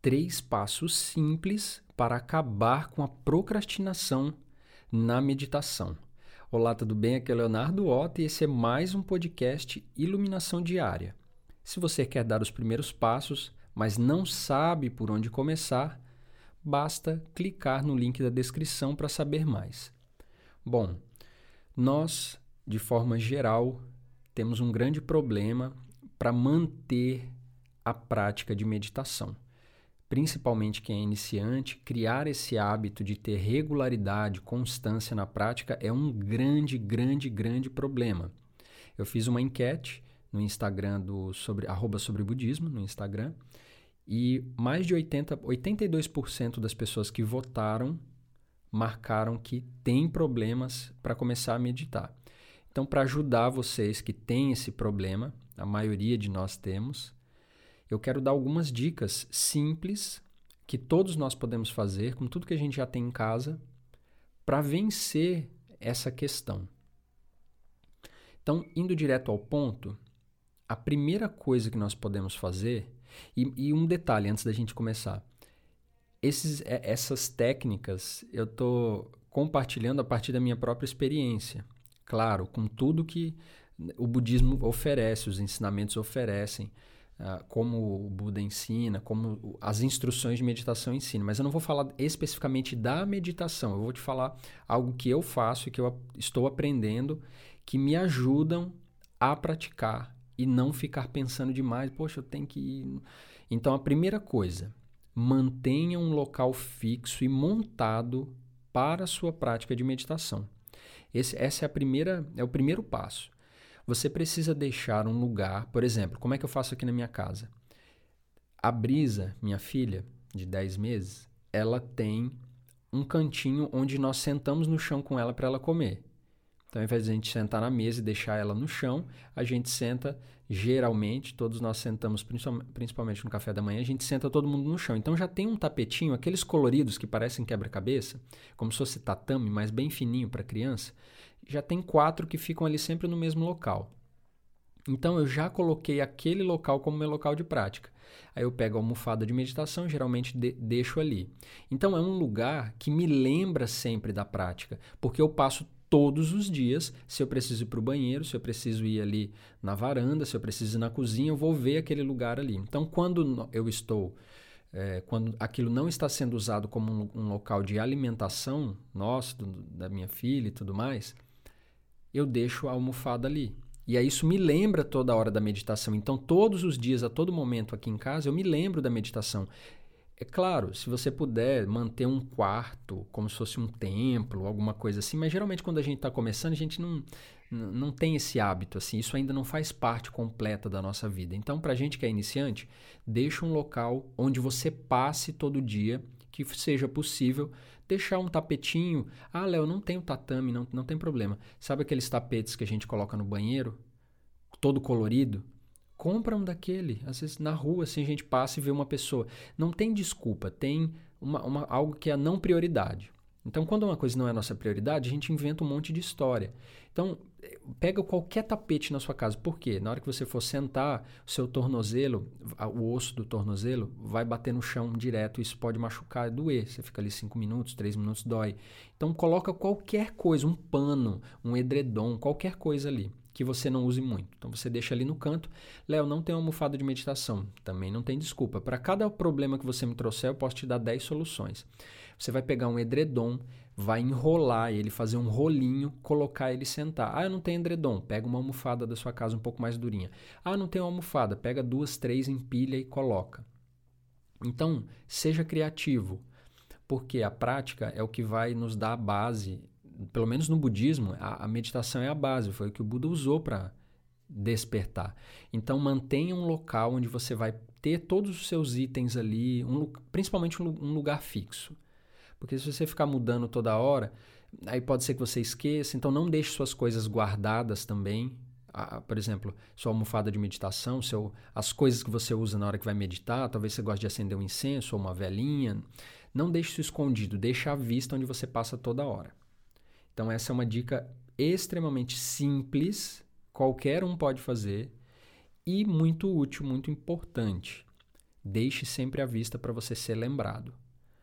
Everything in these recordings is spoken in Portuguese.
3 passos simples para acabar com a procrastinação na meditação. Olá, tudo bem? Aqui é o Leonardo Otta e esse é mais um podcast Iluminação Diária. Se você quer dar os primeiros passos, mas não sabe por onde começar, basta clicar no link da descrição para saber mais. Bom, nós, de forma geral, temos um grande problema para manter a prática de meditação. Principalmente quem é iniciante, criar esse hábito de ter regularidade, constância na prática é um grande problema. Eu fiz uma enquete no Instagram sobre budismo, no Instagram, e mais de 82% das pessoas que votaram marcaram que tem problemas para começar a meditar. Então, para ajudar vocês que têm esse problema, a maioria de nós temos, eu quero dar algumas dicas simples que todos nós podemos fazer, com tudo que a gente já tem em casa, para vencer essa questão. Então, indo direto ao ponto, a primeira coisa que nós podemos fazer, e um detalhe antes da gente começar, essas técnicas eu estou compartilhando a partir da minha própria experiência. Claro, com tudo que o budismo oferece, os ensinamentos oferecem, como o Buda ensina, como as instruções de meditação ensinam. Mas eu não vou falar especificamente da meditação, eu vou te falar algo que eu faço e que eu estou aprendendo, que me ajudam a praticar e não ficar pensando demais, poxa, eu tenho que ir. Então, a primeira coisa, mantenha um local fixo e montado para a sua prática de meditação. Esse é o primeiro passo. Você precisa deixar um lugar, por exemplo, como é que eu faço aqui na minha casa? A Brisa, minha filha, de 10 meses, ela tem um cantinho onde nós sentamos no chão com ela para ela comer. Então, ao invés de a gente sentar na mesa e deixar ela no chão, a gente senta, geralmente, todos nós sentamos, principalmente no café da manhã, a gente senta todo mundo no chão. Então, já tem um tapetinho, aqueles coloridos que parecem quebra-cabeça, como se fosse tatame, mas bem fininho para criança. Já tem 4 que ficam ali sempre no mesmo local. Então, eu já coloquei aquele local como meu local de prática. Aí eu pego a almofada de meditação, geralmente deixo ali. Então, é um lugar que me lembra sempre da prática, porque eu passo todos os dias, se eu preciso ir para o banheiro, se eu preciso ir ali na varanda, se eu preciso ir na cozinha, eu vou ver aquele lugar ali. Então, quando quando aquilo não está sendo usado como um local de alimentação nosso, da minha filha e tudo mais, eu deixo a almofada ali. E aí isso me lembra toda hora da meditação. Então, todos os dias, a todo momento aqui em casa, eu me lembro da meditação. É claro, se você puder manter um quarto como se fosse um templo, alguma coisa assim, mas geralmente quando a gente está começando, a gente não tem esse hábito, assim, isso ainda não faz parte completa da nossa vida. Então, para a gente que é iniciante, deixa um local onde você passe todo dia, que seja possível, deixar um tapetinho. Ah, Léo, não tem tatame, não tem problema. Sabe aqueles tapetes que a gente coloca no banheiro, todo colorido? Compra um daquele. Às vezes na rua assim, a gente passa e vê uma pessoa. Não tem desculpa, tem algo que é a não prioridade. Então, quando uma coisa não é nossa prioridade, a gente inventa um monte de história. Então, pega qualquer tapete na sua casa. Por quê? Na hora que você for sentar, o seu tornozelo, o osso do tornozelo, vai bater no chão direto. Isso pode machucar, doer. Você fica ali 5 minutos, 3 minutos, dói. Então, coloca qualquer coisa, um pano, um edredom, qualquer coisa ali, que você não use muito. Então, você deixa ali no canto. Léo, não tem uma almofada de meditação. Também não tem desculpa. Para cada problema que você me trouxer, eu posso te dar 10 soluções. Você vai pegar um edredom, vai enrolar ele, fazer um rolinho, colocar ele e sentar. Ah, eu não tenho edredom. Pega uma almofada da sua casa um pouco mais durinha. Ah, não tenho almofada. Pega 2, 3, empilha e coloca. Então, seja criativo, porque a prática é o que vai nos dar a base. Pelo menos no budismo, a meditação é a base. Foi o que o Buda usou para despertar. Então, mantenha um local onde você vai ter todos os seus itens ali, principalmente um lugar fixo. Porque se você ficar mudando toda hora, aí pode ser que você esqueça. Então, não deixe suas coisas guardadas também. Por exemplo, sua almofada de meditação, as coisas que você usa na hora que vai meditar. Talvez você goste de acender um incenso ou uma velinha. Não deixe isso escondido. Deixe à vista onde você passa toda hora. Então, essa é uma dica extremamente simples. Qualquer um pode fazer. E muito útil, muito importante. Deixe sempre à vista para você ser lembrado.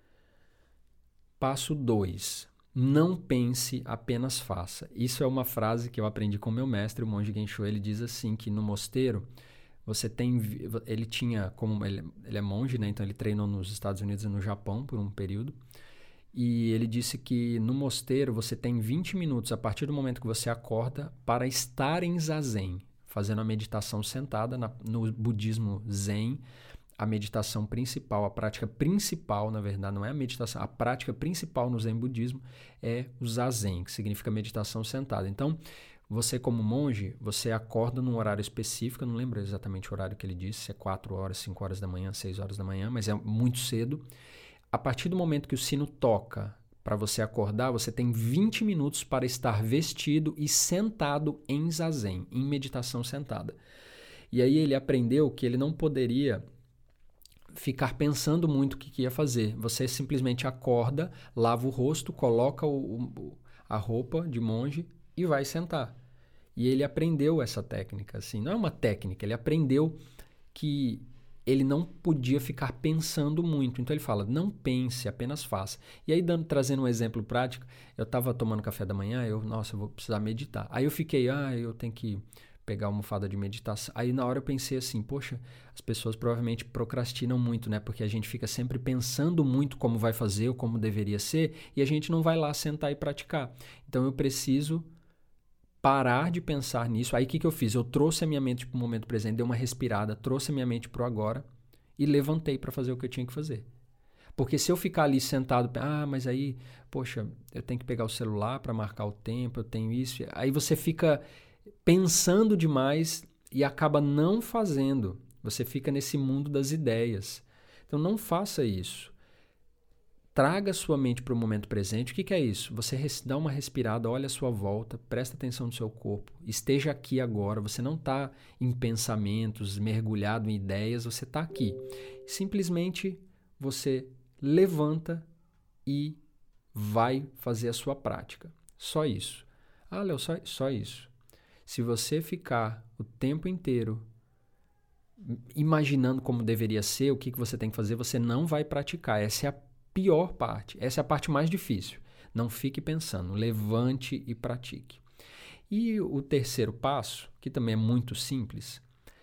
Passo 2. Não pense, apenas faça. Isso é uma frase que eu aprendi com meu mestre, o monge Gensho. Ele diz assim, que no mosteiro, ele tinha, como ele é monge, né? Então ele treinou nos Estados Unidos e no Japão por um período. E ele disse que no mosteiro você tem 20 minutos a partir do momento que você acorda para estar em zazen, fazendo a meditação sentada. No budismo zen, a meditação principal, a prática principal, na verdade, não é a meditação, a prática principal no zen budismo é o zazen, que significa meditação sentada. Então, você como monge, você acorda num horário específico, eu não lembro exatamente o horário que ele disse, se é 4 horas, 5 horas da manhã, 6 horas da manhã, mas é muito cedo. A partir do momento que o sino toca para você acordar, você tem 20 minutos para estar vestido e sentado em zazen, em meditação sentada. E aí ele aprendeu que ele não poderia ficar pensando muito o que ia fazer. Você simplesmente acorda, lava o rosto, coloca a roupa de monge e vai sentar. E ele aprendeu essa técnica, assim, não é uma técnica, ele aprendeu que ele não podia ficar pensando muito. Então ele fala, não pense, apenas faça. E aí, trazendo um exemplo prático, eu estava tomando café da manhã, eu vou precisar meditar. Aí eu fiquei, eu tenho que pegar uma almofada de meditação. Aí na hora eu pensei assim, poxa, as pessoas provavelmente procrastinam muito, né? Porque a gente fica sempre pensando muito como vai fazer ou como deveria ser e a gente não vai lá sentar e praticar. Então eu preciso parar de pensar nisso. Aí o que eu fiz? Eu trouxe a minha mente para o momento presente, dei uma respirada, trouxe a minha mente para o agora e levantei para fazer o que eu tinha que fazer. Porque se eu ficar ali sentado, mas aí, poxa, eu tenho que pegar o celular para marcar o tempo, eu tenho isso. Aí você fica pensando demais e acaba não fazendo. Você fica nesse mundo das ideias. Então não faça isso. Traga sua mente para o momento presente. O que é isso? Você dá uma respirada, olha a sua volta, presta atenção no seu corpo. Esteja aqui agora. Você não está em pensamentos, mergulhado em ideias. Você está aqui. Simplesmente você levanta e vai fazer a sua prática. Só isso. Léo, só isso. Se você ficar o tempo inteiro imaginando como deveria ser, o que você tem que fazer, você não vai praticar. Essa é a pior parte. Essa é a parte mais difícil. Não fique pensando. Levante e pratique. E o terceiro passo, que também é muito simples,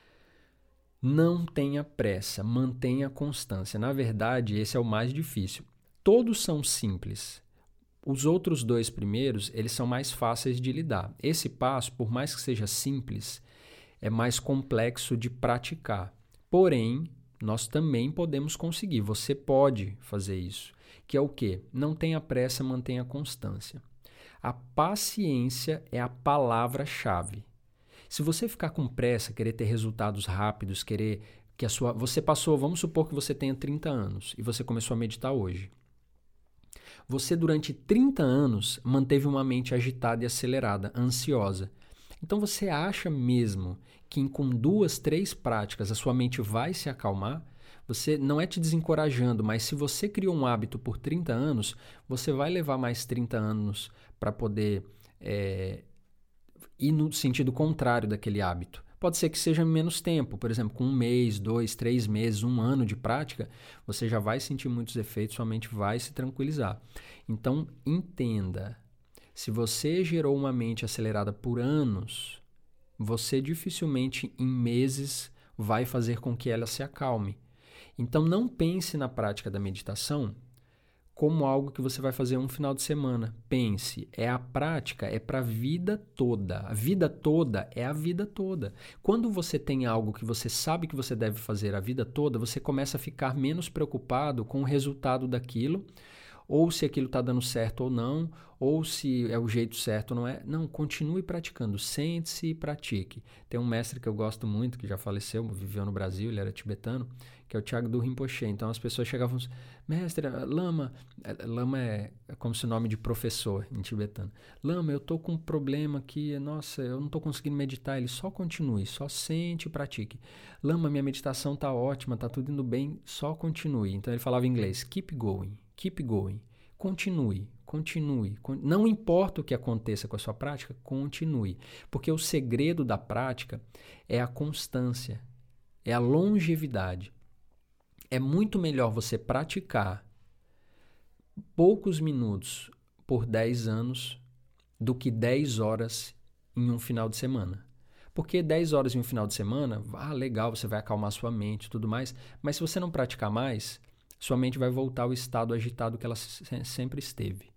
não tenha pressa, mantenha constância. Na verdade, esse é o mais difícil. Todos são simples. Os outros 2 primeiros, eles são mais fáceis de lidar. Esse passo, por mais que seja simples, é mais complexo de praticar. Porém, nós também podemos conseguir. Você pode fazer isso. Que é o quê? Não tenha pressa, mantenha constância. A paciência é a palavra-chave. Se você ficar com pressa, querer ter resultados rápidos, querer que você passou, vamos supor que você tenha 30 anos e você começou a meditar hoje. Você, durante 30 anos, manteve uma mente agitada e acelerada, ansiosa. Então, você acha mesmo que com 2, 3 práticas a sua mente vai se acalmar? Você não é te desencorajando, mas se você criou um hábito por 30 anos, você vai levar mais 30 anos para poder ir no sentido contrário daquele hábito. Pode ser que seja menos tempo, por exemplo, com 1 mês, 2, 3 meses, 1 ano de prática, você já vai sentir muitos efeitos, sua mente vai se tranquilizar. Então, entenda, se você gerou uma mente acelerada por anos, você dificilmente em meses vai fazer com que ela se acalme. Então, não pense na prática da meditação como algo que você vai fazer um final de semana. Pense, a prática é para a vida toda. A vida toda é a vida toda. Quando você tem algo que você sabe que você deve fazer a vida toda, você começa a ficar menos preocupado com o resultado daquilo, ou se aquilo está dando certo ou não, ou se é o jeito certo ou não é. Não, continue praticando, sente-se e pratique. Tem um mestre que eu gosto muito, que já faleceu, viveu no Brasil, ele era tibetano, que é o Thiago Rinpoche. Então as pessoas chegavam, mestre, Lama é como se o nome de professor em tibetano. Lama, eu estou com um problema aqui, nossa, eu não estou conseguindo meditar. Ele, só continue, só sente e pratique. Lama, minha meditação está ótima, está tudo indo bem, só continue. Então ele falava em inglês, keep going, continue. Não importa o que aconteça com a sua prática, continue. Porque o segredo da prática é a constância, é a longevidade. É muito melhor você praticar poucos minutos por 10 anos do que 10 horas em um final de semana. Porque 10 horas em um final de semana, legal, você vai acalmar sua mente e tudo mais, mas se você não praticar mais, sua mente vai voltar ao estado agitado que ela sempre esteve.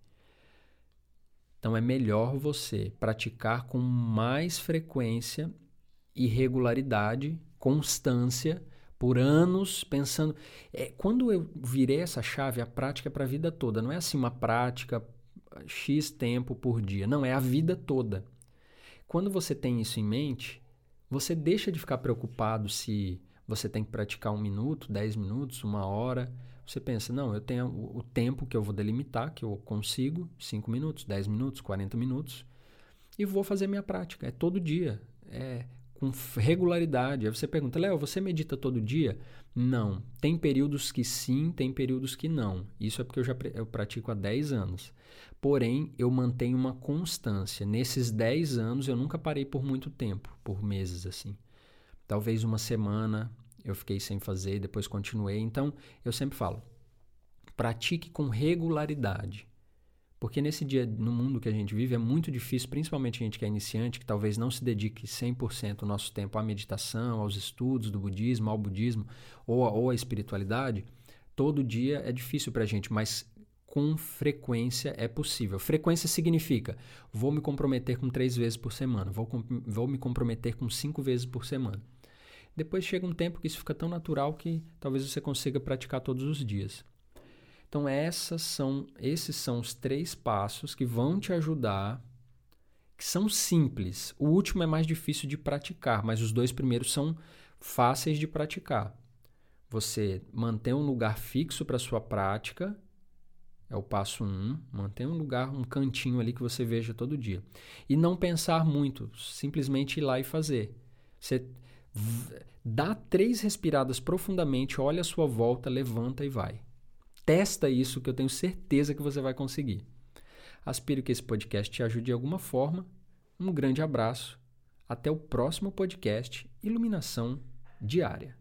Então é melhor você praticar com mais frequência e regularidade, constância, por anos, pensando... Quando eu virei essa chave, a prática é para a vida toda. Não é assim uma prática X tempo por dia. Não, é a vida toda. Quando você tem isso em mente, você deixa de ficar preocupado se você tem que praticar 1 minuto, 10 minutos, 1 hora. Você pensa, não, eu tenho o tempo que eu vou delimitar, que eu consigo, 5 minutos, 10 minutos, 40 minutos, e vou fazer minha prática. É todo dia, com regularidade. Aí você pergunta, Léo, você medita todo dia? Não. Tem períodos que sim, tem períodos que não. Isso é porque eu pratico há 10 anos. Porém, eu mantenho uma constância. Nesses 10 anos, eu nunca parei por muito tempo, por meses assim. Talvez 1 semana eu fiquei sem fazer, depois continuei. Então, eu sempre falo, pratique com regularidade. Porque nesse dia, no mundo que a gente vive, é muito difícil, principalmente a gente que é iniciante, que talvez não se dedique 100% do nosso tempo à meditação, aos estudos do budismo, ao budismo ou à espiritualidade. Todo dia é difícil para a gente, mas com frequência é possível. Frequência significa, vou me comprometer com 3 vezes por semana, vou me comprometer com 5 vezes por semana. Depois chega um tempo que isso fica tão natural que talvez você consiga praticar todos os dias. Então esses são os 3 passos que vão te ajudar, que são simples. O último é mais difícil de praticar, mas os 2 primeiros são fáceis de praticar. Você manter um lugar fixo para a sua prática, é o passo 1, manter um lugar, um cantinho ali que você veja todo dia. E não pensar muito, simplesmente ir lá e fazer. Você dá 3 respiradas profundamente, olha a sua volta, levanta e vai. Testa isso que eu tenho certeza que você vai conseguir. Aspiro que esse podcast te ajude de alguma forma. Um grande abraço. Até o próximo podcast Iluminação Diária.